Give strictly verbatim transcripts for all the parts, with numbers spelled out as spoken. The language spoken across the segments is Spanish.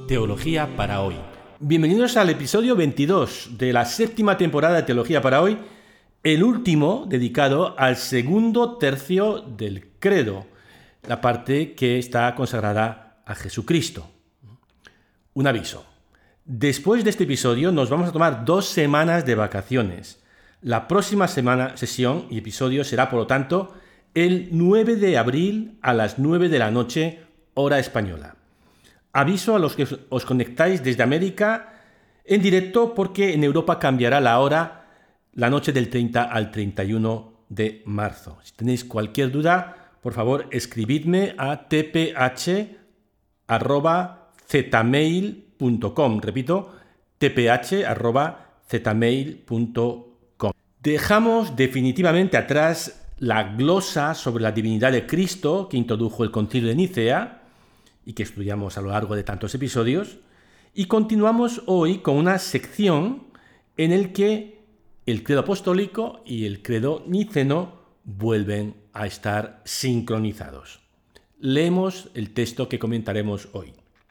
Teología para hoy. Bienvenidos al episodio veintidós de la séptima temporada de Teología para hoy, el último dedicado al segundo tercio del credo, la parte que está consagrada a Jesucristo. Un aviso. Después de este episodio nos vamos a tomar dos semanas de vacaciones. La próxima semana, sesión y episodio será, por lo tanto, el nueve de abril a las nueve de la noche, hora española. Aviso a los que os conectáis desde América en directo porque en Europa cambiará la hora la noche del treinta al treinta y uno de marzo. Si tenéis cualquier duda, por favor, escribidme a t p h arroba z mail punto com. Repito, t p h arroba z mail punto com. Dejamos definitivamente atrás la glosa sobre la divinidad de Cristo que introdujo el Concilio de Nicea y que estudiamos a lo largo de tantos episodios, y continuamos hoy con una sección en la que el credo apostólico y el credo niceno vuelven a estar sincronizados. Leemos el texto que comentaremos hoy.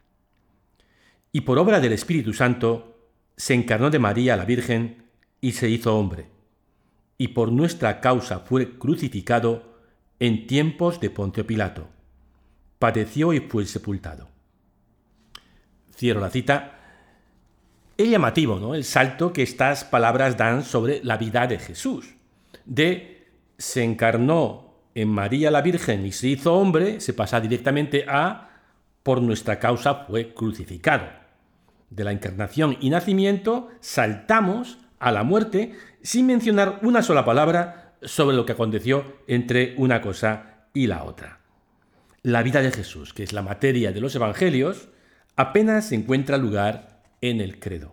Y por obra del Espíritu Santo se encarnó de María la Virgen y se hizo hombre, y por nuestra causa fue crucificado en tiempos de Poncio Pilato. Padeció y fue sepultado. Cierro la cita. Es llamativo, ¿no?, el salto que estas palabras dan sobre la vida de Jesús. De se encarnó en María la Virgen y se hizo hombre, se pasa directamente a por nuestra causa fue crucificado. De la encarnación y nacimiento saltamos a la muerte sin mencionar una sola palabra sobre lo que aconteció entre una cosa y la otra. La vida de Jesús, que es la materia de los evangelios, apenas encuentra lugar en el credo.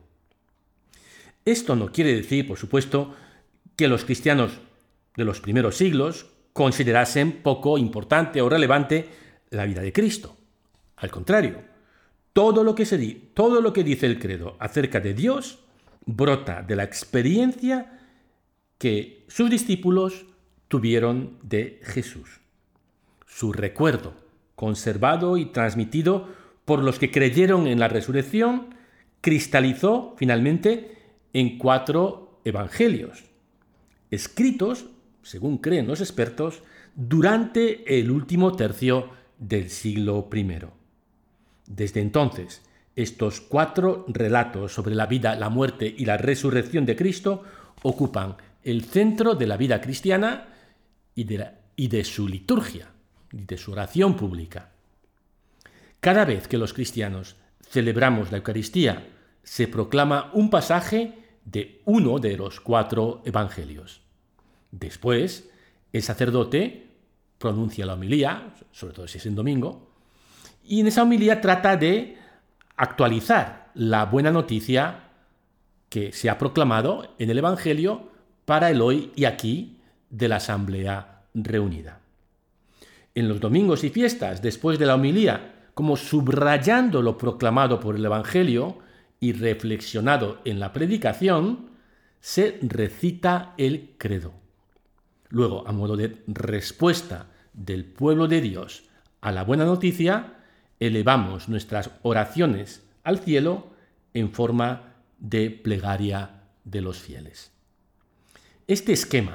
Esto no quiere decir, por supuesto, que los cristianos de los primeros siglos considerasen poco importante o relevante la vida de Cristo. Al contrario, todo lo que se di- todo lo que dice el credo acerca de Dios brota de la experiencia que sus discípulos tuvieron de Jesús. Su recuerdo, conservado y transmitido por los que creyeron en la resurrección, cristalizó finalmente en cuatro evangelios, escritos, según creen los expertos, durante el último tercio del siglo primero. Desde entonces, estos cuatro relatos sobre la vida, la muerte y la resurrección de Cristo ocupan el centro de la vida cristiana y de, la, y de su liturgia, y de su oración pública. Cada vez que los cristianos celebramos la Eucaristía, se proclama un pasaje de uno de los cuatro evangelios. Después, el sacerdote pronuncia la homilía, sobre todo si es en domingo, y en esa homilía trata de actualizar la buena noticia que se ha proclamado en el evangelio para el hoy y aquí de la asamblea reunida. En los domingos y fiestas, después de la homilía, como subrayando lo proclamado por el Evangelio y reflexionado en la predicación, se recita el credo. Luego, a modo de respuesta del pueblo de Dios a la buena noticia, elevamos nuestras oraciones al cielo en forma de plegaria de los fieles. Este esquema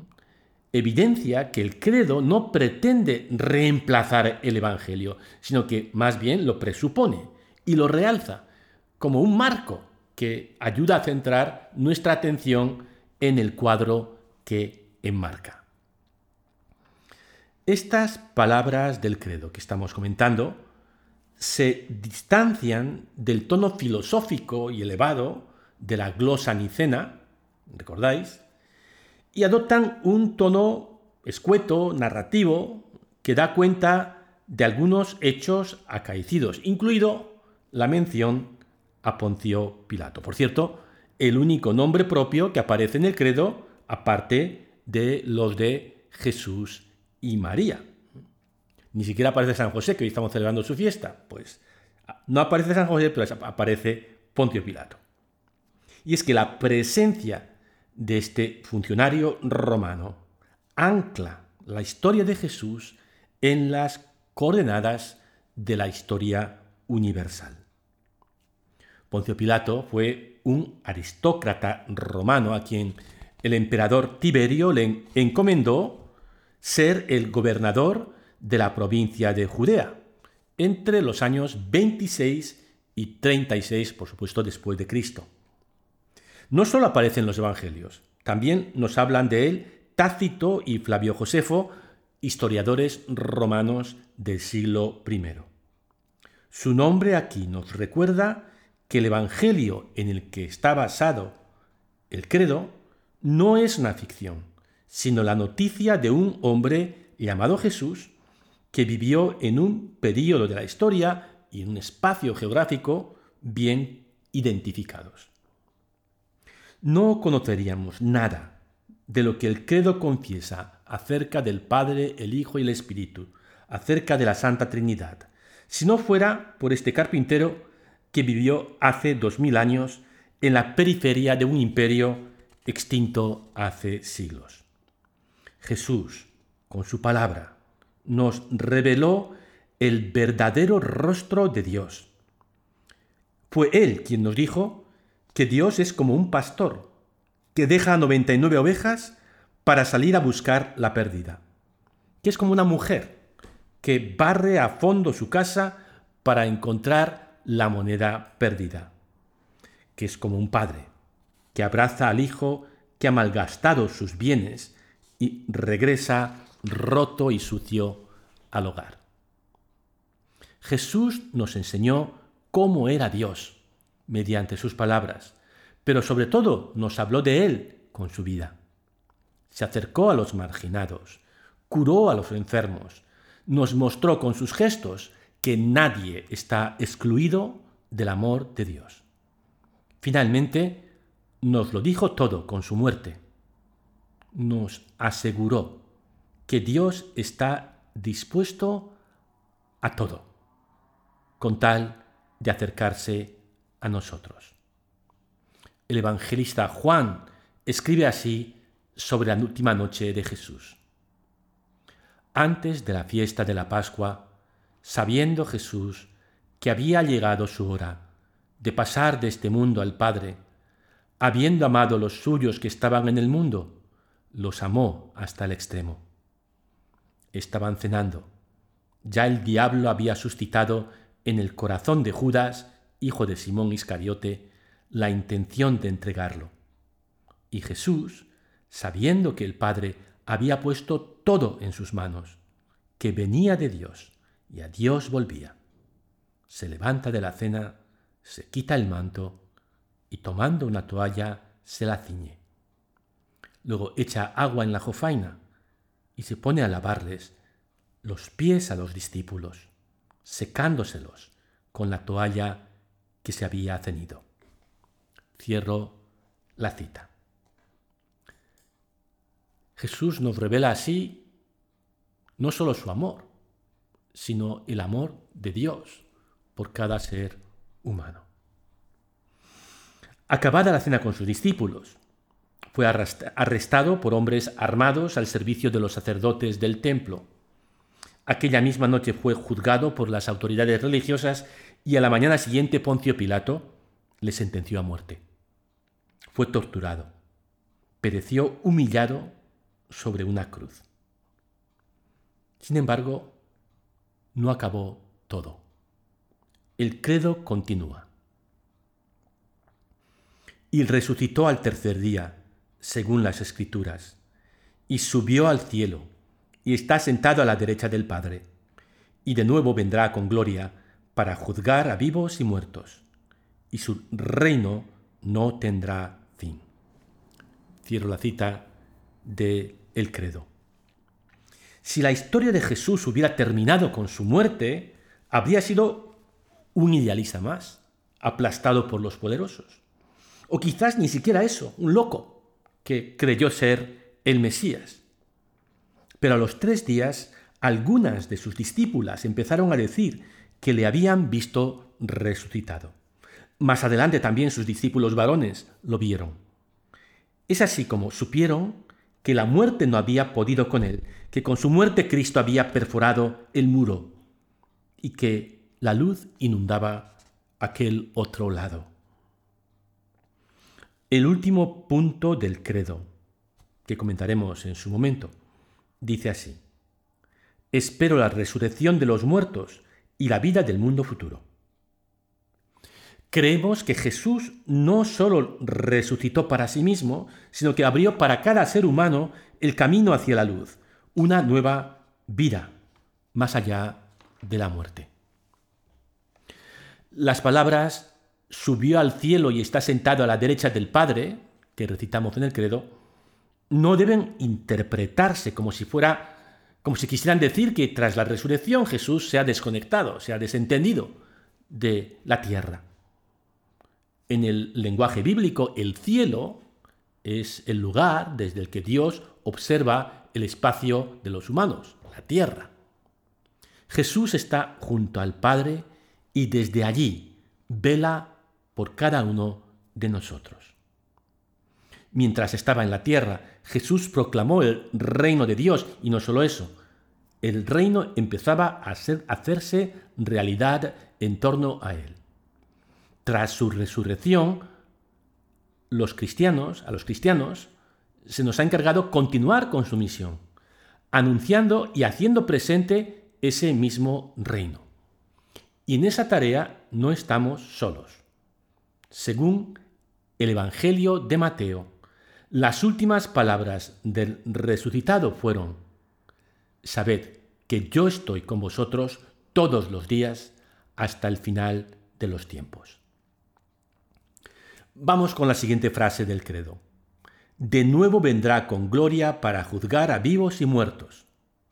evidencia que el credo no pretende reemplazar el Evangelio, sino que más bien lo presupone y lo realza como un marco que ayuda a centrar nuestra atención en el cuadro que enmarca. Estas palabras del credo que estamos comentando se distancian del tono filosófico y elevado de la glosa nicena, ¿recordáis?, y adoptan un tono escueto, narrativo, que da cuenta de algunos hechos acaecidos, incluido la mención a Poncio Pilato. Por cierto, el único nombre propio que aparece en el credo, aparte de los de Jesús y María. Ni siquiera aparece San José, que hoy estamos celebrando su fiesta. Pues no aparece San José, pero aparece Poncio Pilato. Y es que la presencia de este funcionario romano ancla la historia de Jesús en las coordenadas de la historia universal. Poncio Pilato fue un aristócrata romano a quien el emperador Tiberio le encomendó ser el gobernador de la provincia de Judea entre los años veintiséis y treinta y seis, por supuesto, después de Cristo. No solo aparece en los evangelios, también nos hablan de él Tácito y Flavio Josefo, historiadores romanos del siglo primero. Su nombre aquí nos recuerda que el evangelio en el que está basado el credo no es una ficción, sino la noticia de un hombre llamado Jesús que vivió en un período de la historia y en un espacio geográfico bien identificados. No conoceríamos nada de lo que el credo confiesa acerca del Padre, el Hijo y el Espíritu, acerca de la Santa Trinidad, si no fuera por este carpintero que vivió hace dos mil años en la periferia de un imperio extinto hace siglos. Jesús, con su palabra, nos reveló el verdadero rostro de Dios. Fue Él quien nos dijo que Dios es como un pastor que deja a noventa y nueve ovejas para salir a buscar la perdida, que es como una mujer que barre a fondo su casa para encontrar la moneda perdida, que es como un padre que abraza al hijo que ha malgastado sus bienes y regresa roto y sucio al hogar. Jesús nos enseñó cómo era Dios mediante sus palabras, pero sobre todo nos habló de Él con su vida. Se acercó a los marginados, curó a los enfermos, nos mostró con sus gestos que nadie está excluido del amor de Dios. Finalmente, nos lo dijo todo con su muerte. Nos aseguró que Dios está dispuesto a todo, con tal de acercarse a nosotros. El evangelista Juan escribe así sobre la última noche de Jesús. Antes de la fiesta de la Pascua, sabiendo Jesús que había llegado su hora de pasar de este mundo al Padre, habiendo amado a los suyos que estaban en el mundo, los amó hasta el extremo. Estaban cenando. Ya el diablo había suscitado en el corazón de Judas, hijo de Simón Iscariote, la intención de entregarlo. Y Jesús, sabiendo que el Padre había puesto todo en sus manos, que venía de Dios y a Dios volvía, se levanta de la cena, se quita el manto y tomando una toalla se la ciñe. Luego echa agua en la jofaina y se pone a lavarles los pies a los discípulos, secándoselos con la toalla que se había ceñido. Cierro la cita. Jesús nos revela así no solo su amor, sino el amor de Dios por cada ser humano. Acabada la cena con sus discípulos, fue arrestado por hombres armados al servicio de los sacerdotes del templo. Aquella misma noche fue juzgado por las autoridades religiosas y a la mañana siguiente Poncio Pilato le sentenció a muerte. Fue torturado. Pereció humillado sobre una cruz. Sin embargo, no acabó todo. El credo continúa. Y resucitó al tercer día, según las Escrituras, y subió al cielo, y está sentado a la derecha del Padre, y de nuevo vendrá con gloria para juzgar a vivos y muertos, y su reino no tendrá fin. Cierro la cita de El Credo. Si la historia de Jesús hubiera terminado con su muerte, habría sido un idealista más, aplastado por los poderosos. O quizás ni siquiera eso, un loco que creyó ser el Mesías. Pero a los tres días, algunas de sus discípulas empezaron a decir que le habían visto resucitado. Más adelante también sus discípulos varones lo vieron. Es así como supieron que la muerte no había podido con él, que con su muerte Cristo había perforado el muro y que la luz inundaba aquel otro lado, El último punto del credo, que comentaremos en su momento, dice así: espero la resurrección de los muertos y la vida del mundo futuro. Creemos que Jesús no solo resucitó para sí mismo, sino que abrió para cada ser humano el camino hacia la luz, una nueva vida, más allá de la muerte. Las palabras «subió al cielo y está sentado a la derecha del Padre», que recitamos en el credo, no deben interpretarse como si fuera, como si quisieran decir que tras la resurrección Jesús se ha desconectado, se ha desentendido de la tierra. En el lenguaje bíblico, el cielo es el lugar desde el que Dios observa el espacio de los humanos, la tierra. Jesús está junto al Padre y desde allí vela por cada uno de nosotros. Mientras estaba en la tierra, Jesús proclamó el reino de Dios, y no solo eso, el reino empezaba a, ser, a hacerse realidad en torno a él. Tras su resurrección, los cristianos, a los cristianos se nos ha encargado continuar con su misión, anunciando y haciendo presente ese mismo reino. Y en esa tarea no estamos solos. Según el Evangelio de Mateo, las últimas palabras del resucitado fueron: sabed que yo estoy con vosotros todos los días hasta el final de los tiempos. Vamos con la siguiente frase del credo: de nuevo vendrá con gloria para juzgar a vivos y muertos.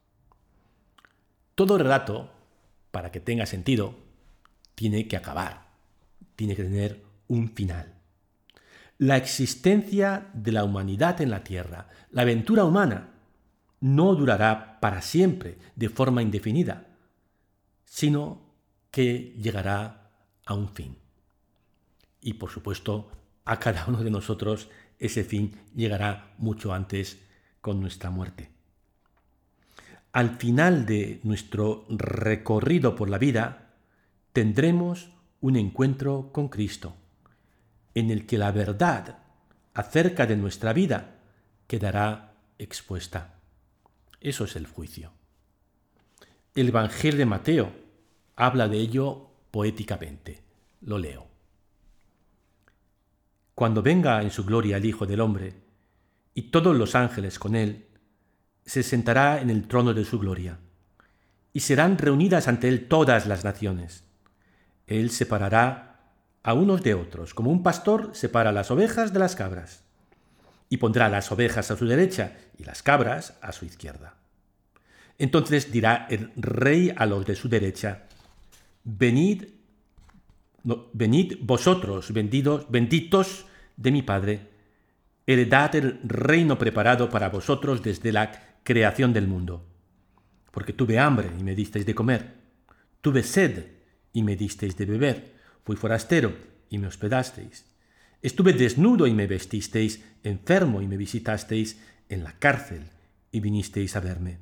Todo relato, para que tenga sentido, tiene que acabar, tiene que tener un final. La existencia de la humanidad en la tierra, la aventura humana, no durará para siempre de forma indefinida, sino que llegará a un fin. Y por supuesto, a cada uno de nosotros ese fin llegará mucho antes con nuestra muerte. Al final de nuestro recorrido por la vida, tendremos un encuentro con Cristo, en el que la verdad acerca de nuestra vida quedará expuesta. Eso es el juicio. El Evangelio de Mateo habla de ello poéticamente. Lo leo. Cuando venga en su gloria el Hijo del Hombre, y todos los ángeles con él, se sentará en el trono de su gloria, y serán reunidas ante él todas las naciones. Él separará a unos de otros, como un pastor separa las ovejas de las cabras, y pondrá las ovejas a su derecha y las cabras a su izquierda. Entonces dirá el rey a los de su derecha: venid, no, venid vosotros, benditos, benditos de mi Padre, heredad el reino preparado para vosotros desde la creación del mundo. Porque tuve hambre y me disteis de comer, tuve sed y me disteis de beber, fui forastero y me hospedasteis, estuve desnudo y me vestisteis, enfermo y me visitasteis, en la cárcel y vinisteis a verme.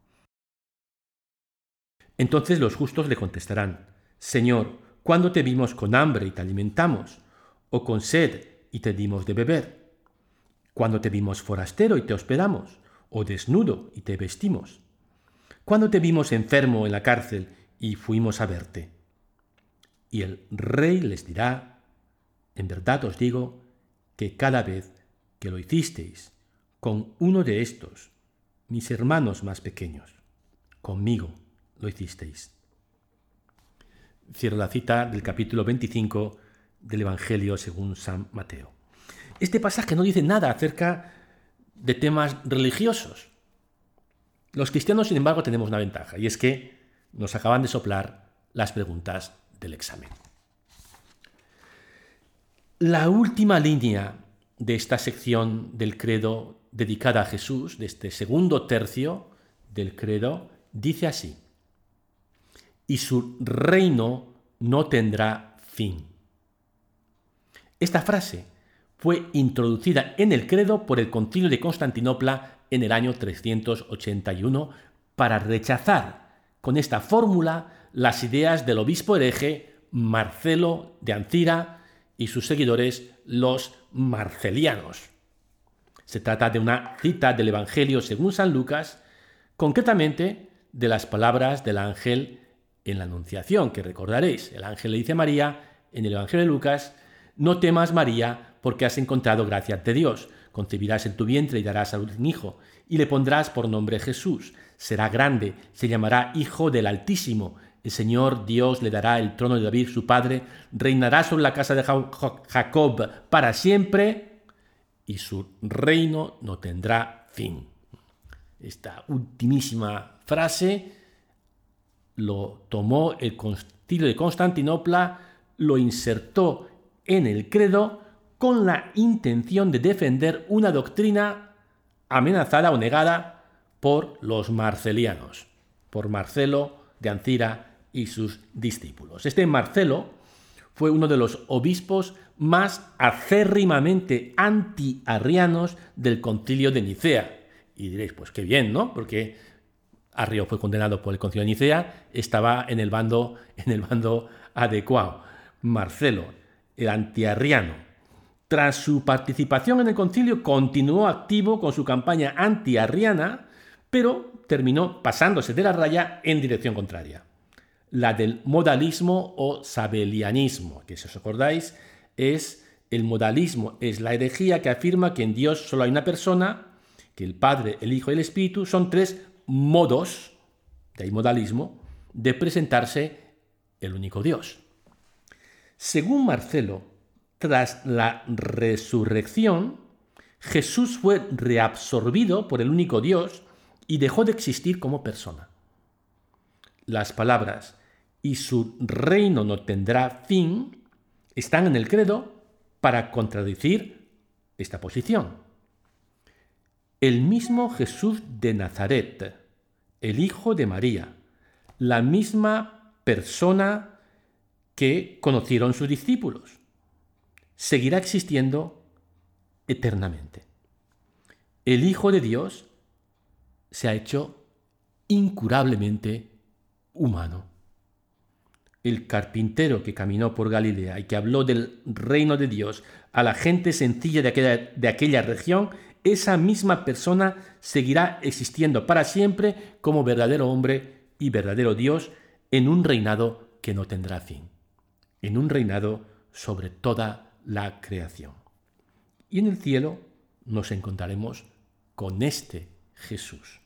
Entonces los justos le contestarán: Señor, ¿cuándo te vimos con hambre y te alimentamos, o con sed y te dimos de beber? ¿Cuándo te vimos forastero y te hospedamos, o desnudo y te vestimos? ¿Cuándo te vimos enfermo en la cárcel y fuimos a verte? Y el rey les dirá: en verdad os digo que cada vez que lo hicisteis con uno de estos, mis hermanos más pequeños, conmigo lo hicisteis. Cierro la cita del capítulo veinticinco del Evangelio según San Mateo. Este pasaje no dice nada acerca de temas religiosos. Los cristianos, sin embargo, tenemos una ventaja, y es que nos acaban de soplar las preguntas del examen. La última línea de esta sección del credo dedicada a Jesús, de este segundo tercio del credo, dice así: y su reino no tendrá fin. Esta frase fue introducida en el credo por el Concilio de Constantinopla en el año trescientos ochenta y uno para rechazar con esta fórmula las ideas del obispo hereje Marcelo de Ancira y sus seguidores, los marcelianos. Se trata de una cita del Evangelio según San Lucas, concretamente de las palabras del ángel en la Anunciación, que recordaréis. El ángel le dice a María en el Evangelio de Lucas: no temas, María, porque has encontrado gracia ante Dios. Concebirás en tu vientre y darás a luz un hijo, y le pondrás por nombre Jesús. Será grande, se llamará Hijo del Altísimo. El Señor Dios le dará el trono de David, su padre, reinará sobre la casa de Jacob para siempre, y su reino no tendrá fin. Esta ultimísima frase lo tomó el Concilio de Constantinopla, lo insertó en el credo con la intención de defender una doctrina amenazada o negada por los marcelianos, por Marcelo de Ancira y sus discípulos. Este Marcelo fue uno de los obispos más acérrimamente anti-arrianos del Concilio de Nicea. Y diréis, pues qué bien, ¿no? Porque Arrio fue condenado por el Concilio de Nicea, estaba en el bando, en el bando adecuado. Marcelo, el antiarriano, tras su participación en el concilio, continuó activo con su campaña antiarriana, pero terminó pasándose de la raya en dirección contraria, la del modalismo o sabelianismo, que si os acordáis es el modalismo, es la herejía que afirma que en Dios solo hay una persona, que el Padre, el Hijo y el Espíritu son tres modos, de ahí modalismo, de presentarse el único Dios. Según Marcelo, tras la resurrección, Jesús fue reabsorbido por el único Dios y dejó de existir como persona. Las palabras «y su reino no tendrá fin» están en el credo para contradecir esta posición. El mismo Jesús de Nazaret, el Hijo de María, la misma persona que conocieron sus discípulos, seguirá existiendo eternamente. El Hijo de Dios se ha hecho incurablemente humano. El carpintero que caminó por Galilea y que habló del reino de Dios a la gente sencilla de aquella, de aquella región, esa misma persona seguirá existiendo para siempre como verdadero hombre y verdadero Dios en un reinado que no tendrá fin, en un reinado sobre toda la creación. Y en el cielo nos encontraremos con este Jesús.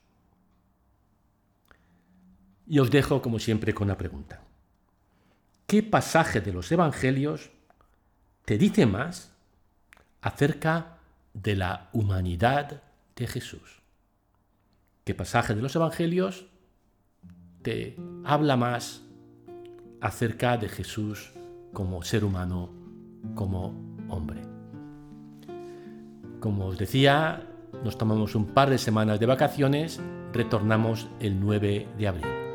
Y os dejo, como siempre, con una pregunta. ¿Qué pasaje de los Evangelios te dice más acerca de la humanidad de Jesús? ¿Qué pasaje de los Evangelios te habla más acerca de Jesús como ser humano, como hombre? Como os decía, nos tomamos un par de semanas de vacaciones, retornamos el nueve de abril.